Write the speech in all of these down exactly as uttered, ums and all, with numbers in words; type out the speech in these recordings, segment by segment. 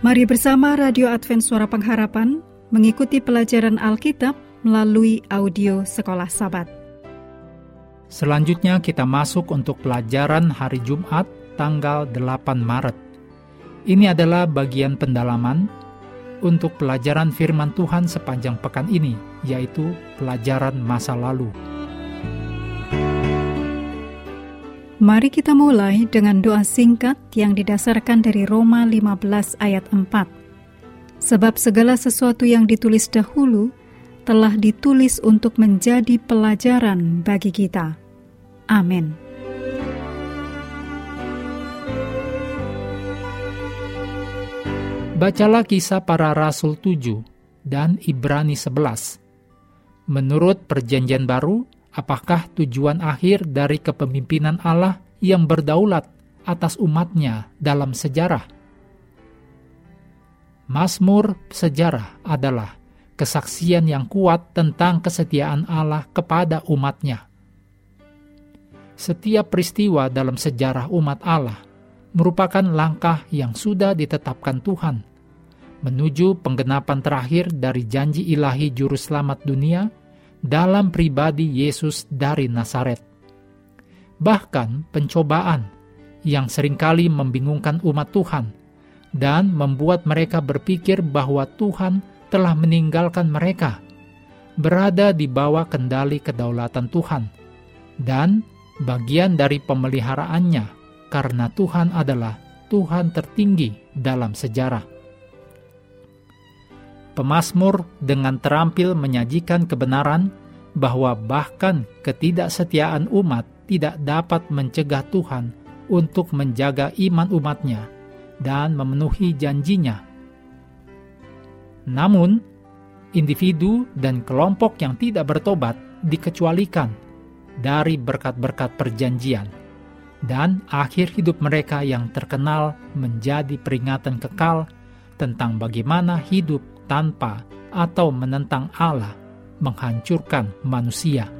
Mari bersama Radio Advent Suara Pengharapan mengikuti pelajaran Alkitab melalui audio Sekolah Sabat. Selanjutnya kita masuk untuk pelajaran hari Jumat tanggal delapan Maret. Ini adalah bagian pendalaman untuk pelajaran firman Tuhan sepanjang pekan ini, yaitu pelajaran masa lalu. Mari kita mulai dengan doa singkat yang didasarkan dari Roma lima belas ayat empat. Sebab segala sesuatu yang ditulis dahulu telah ditulis untuk menjadi pelajaran bagi kita. Amin. Bacalah Kisah Para Rasul tujuh dan Ibrani sebelas. Menurut Perjanjian Baru, apakah tujuan akhir dari kepemimpinan Allah yang berdaulat atas umatnya dalam sejarah? Mazmur sejarah adalah kesaksian yang kuat tentang kesetiaan Allah kepada umatnya. Setiap peristiwa dalam sejarah umat Allah merupakan langkah yang sudah ditetapkan Tuhan menuju penggenapan terakhir dari janji ilahi Juru Selamat dunia dalam pribadi Yesus dari Nazaret. Bahkan pencobaan yang seringkali membingungkan umat Tuhan dan membuat mereka berpikir bahwa Tuhan telah meninggalkan mereka, berada di bawah kendali kedaulatan Tuhan dan bagian dari pemeliharaannya karena Tuhan adalah Tuhan tertinggi dalam sejarah. Pemazmur dengan terampil menyajikan kebenaran bahwa bahkan ketidaksetiaan umat tidak dapat mencegah Tuhan untuk menjaga iman umatnya dan memenuhi janjinya. Namun, individu dan kelompok yang tidak bertobat dikecualikan dari berkat-berkat perjanjian, dan akhir hidup mereka yang terkenal menjadi peringatan kekal tentang bagaimana hidup tanpa atau menentang Allah menghancurkan manusia.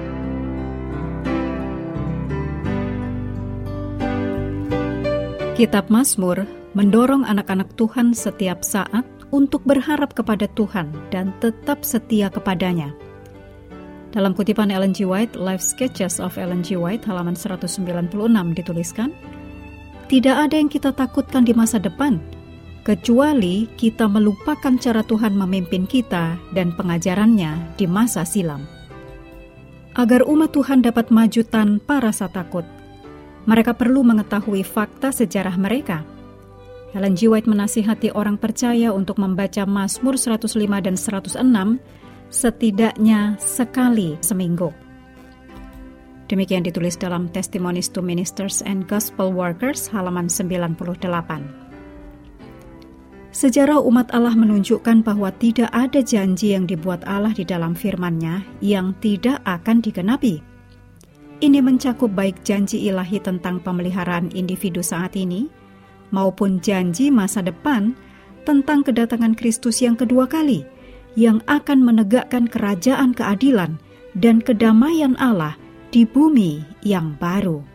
Kitab Mazmur mendorong anak-anak Tuhan setiap saat untuk berharap kepada Tuhan dan tetap setia kepadanya. Dalam kutipan Ellen G. White, Life Sketches of Ellen G. White, halaman seratus sembilan puluh enam dituliskan, "Tidak ada yang kita takutkan di masa depan, kecuali kita melupakan cara Tuhan memimpin kita dan pengajarannya di masa silam." Agar umat Tuhan dapat maju tanpa rasa takut, mereka perlu mengetahui fakta sejarah mereka. Ellen G. White menasihati orang percaya untuk membaca Mazmur seratus lima dan seratus enam setidaknya sekali seminggu. Demikian ditulis dalam Testimonies to Ministers and Gospel Workers, halaman sembilan puluh delapan. Sejarah umat Allah menunjukkan bahwa tidak ada janji yang dibuat Allah di dalam firman-Nya yang tidak akan digenapi. Ini mencakup baik janji ilahi tentang pemeliharaan individu saat ini, maupun janji masa depan tentang kedatangan Kristus yang kedua kali, yang akan menegakkan kerajaan keadilan dan kedamaian Allah di bumi yang baru.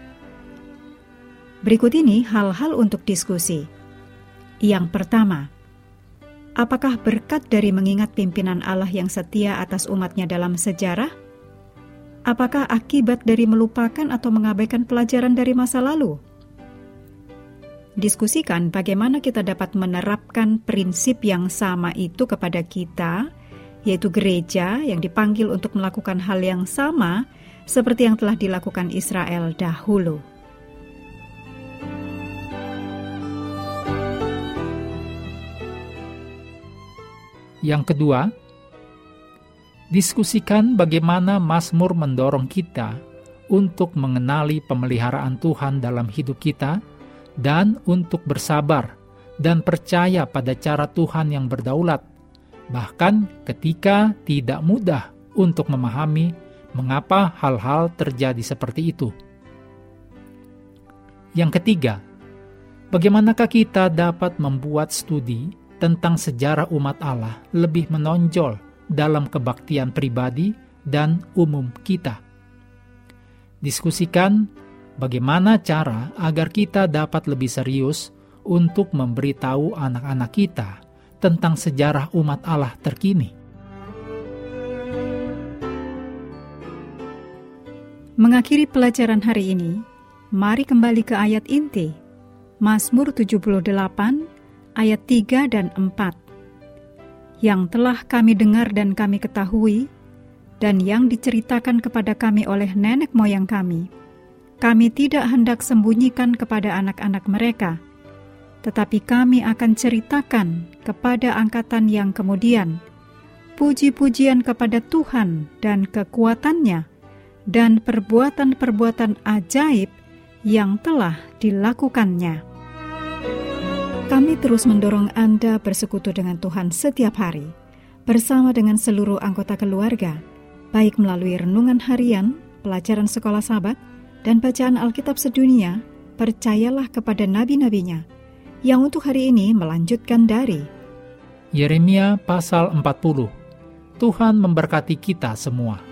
Berikut ini hal-hal untuk diskusi. Yang pertama, apakah berkat dari mengingat pimpinan Allah yang setia atas umatnya dalam sejarah? Apakah akibat dari melupakan atau mengabaikan pelajaran dari masa lalu? Diskusikan bagaimana kita dapat menerapkan prinsip yang sama itu kepada kita, yaitu gereja yang dipanggil untuk melakukan hal yang sama seperti yang telah dilakukan Israel dahulu. Yang kedua, diskusikan bagaimana Mazmur mendorong kita untuk mengenali pemeliharaan Tuhan dalam hidup kita dan untuk bersabar dan percaya pada cara Tuhan yang berdaulat, bahkan ketika tidak mudah untuk memahami mengapa hal-hal terjadi seperti itu. Yang ketiga, bagaimanakah kita dapat membuat studi tentang sejarah umat Allah lebih menonjol dalam kebaktian pribadi dan umum kita. Diskusikan bagaimana cara agar kita dapat lebih serius untuk memberitahu anak-anak kita tentang sejarah umat Allah terkini. Mengakhiri pelajaran hari ini, mari kembali ke ayat inti, Mazmur tujuh puluh delapan, ayat tiga dan empat. Yang telah kami dengar dan kami ketahui, dan yang diceritakan kepada kami oleh nenek moyang kami, kami tidak hendak sembunyikan kepada anak-anak mereka, tetapi kami akan ceritakan kepada angkatan yang kemudian, puji-pujian kepada Tuhan dan kekuatannya, dan perbuatan-perbuatan ajaib yang telah dilakukannya. Kami terus mendorong Anda bersekutu dengan Tuhan setiap hari, bersama dengan seluruh anggota keluarga, baik melalui renungan harian, pelajaran sekolah Sabat, dan bacaan Alkitab sedunia. Percayalah kepada nabi-nabinya, yang untuk hari ini melanjutkan dari Yeremia pasal empat puluh. Tuhan memberkati kita semua.